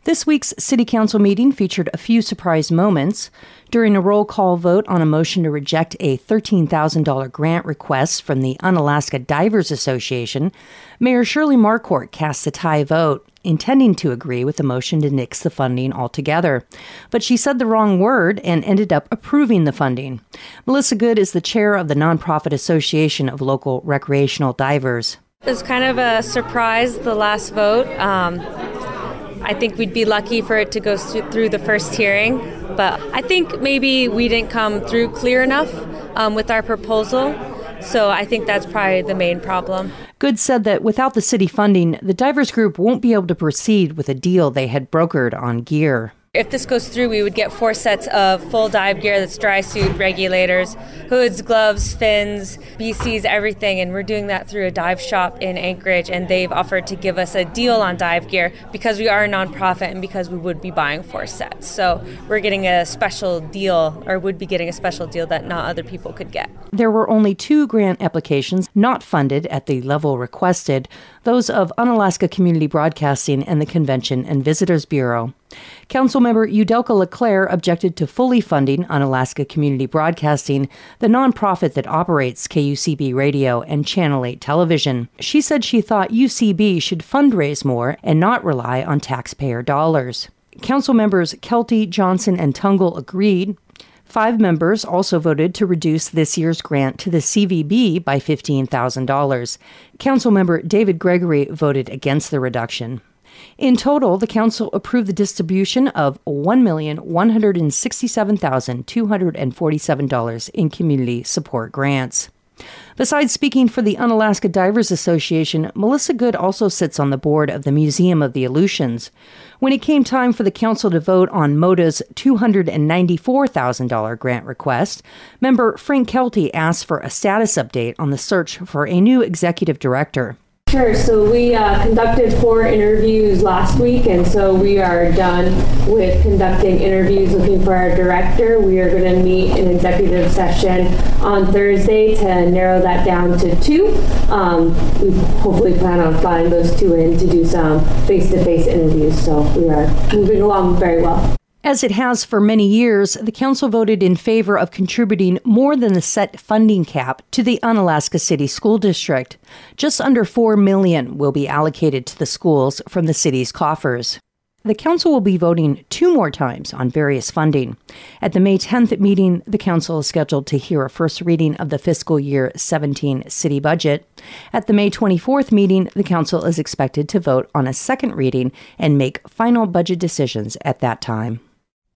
This week's City Council meeting featured a few surprise moments. During a roll call vote on a motion to reject a $13,000 grant request from the Unalaska Divers Association, Mayor Shirley Marquardt cast a tie vote, intending to agree with the motion to nix the funding altogether. But she said the wrong word and ended up approving the funding. Melissa Good is the chair of the Nonprofit Association of Local Recreational Divers. It was kind of a surprise, the last vote. I think we'd be lucky for it to go through the first hearing, but I think maybe we didn't come through clear enough with our proposal, so I think that's probably the main problem. Good said that without the city funding, the divers group won't be able to proceed with a deal they had brokered on gear. If this goes through, we would get 4 sets of full dive gear that's dry suit, regulators, hoods, gloves, fins, BCs, everything. And we're doing that through a dive shop in Anchorage. And they've offered to give us a deal on dive gear because we are a nonprofit and because we would be buying 4 sets. So we're getting a special deal, or would be getting a special deal that not other people could get. There were only 2 grant applications not funded at the level requested, those of Unalaska Community Broadcasting and the Convention and Visitors Bureau. Councilmember Udelka LeClaire objected to fully funding Unalaska Community Broadcasting, the nonprofit that operates KUCB Radio and Channel 8 television. She said she thought UCB should fundraise more and not rely on taxpayer dollars. Council members Kelty, Johnson, and Tungle agreed. 5 members also voted to reduce this year's grant to the CVB by $15,000. Councilmember David Gregory voted against the reduction. In total, the council approved the distribution of $1,167,247 in community support grants. Besides speaking for the Unalaska Divers Association, Melissa Good also sits on the board of the Museum of the Aleutians. When it came time for the council to vote on MODA's $294,000 grant request, member Frank Kelty asked for a status update on the search for a new executive director. Sure. So we conducted 4 interviews last week, and so we are done with conducting interviews looking for our director. We are going to meet in executive session on Thursday to narrow that down to 2. We hopefully plan on flying those 2 in to do some face-to-face interviews, so we are moving along very well. As it has for many years, the council voted in favor of contributing more than the set funding cap to the Unalaska City School District. Just under $4 million will be allocated to the schools from the city's coffers. The council will be voting 2 more times on various funding. At the May 10th meeting, the council is scheduled to hear a first reading of the fiscal year 17 city budget. At the May 24th meeting, the council is expected to vote on a second reading and make final budget decisions at that time.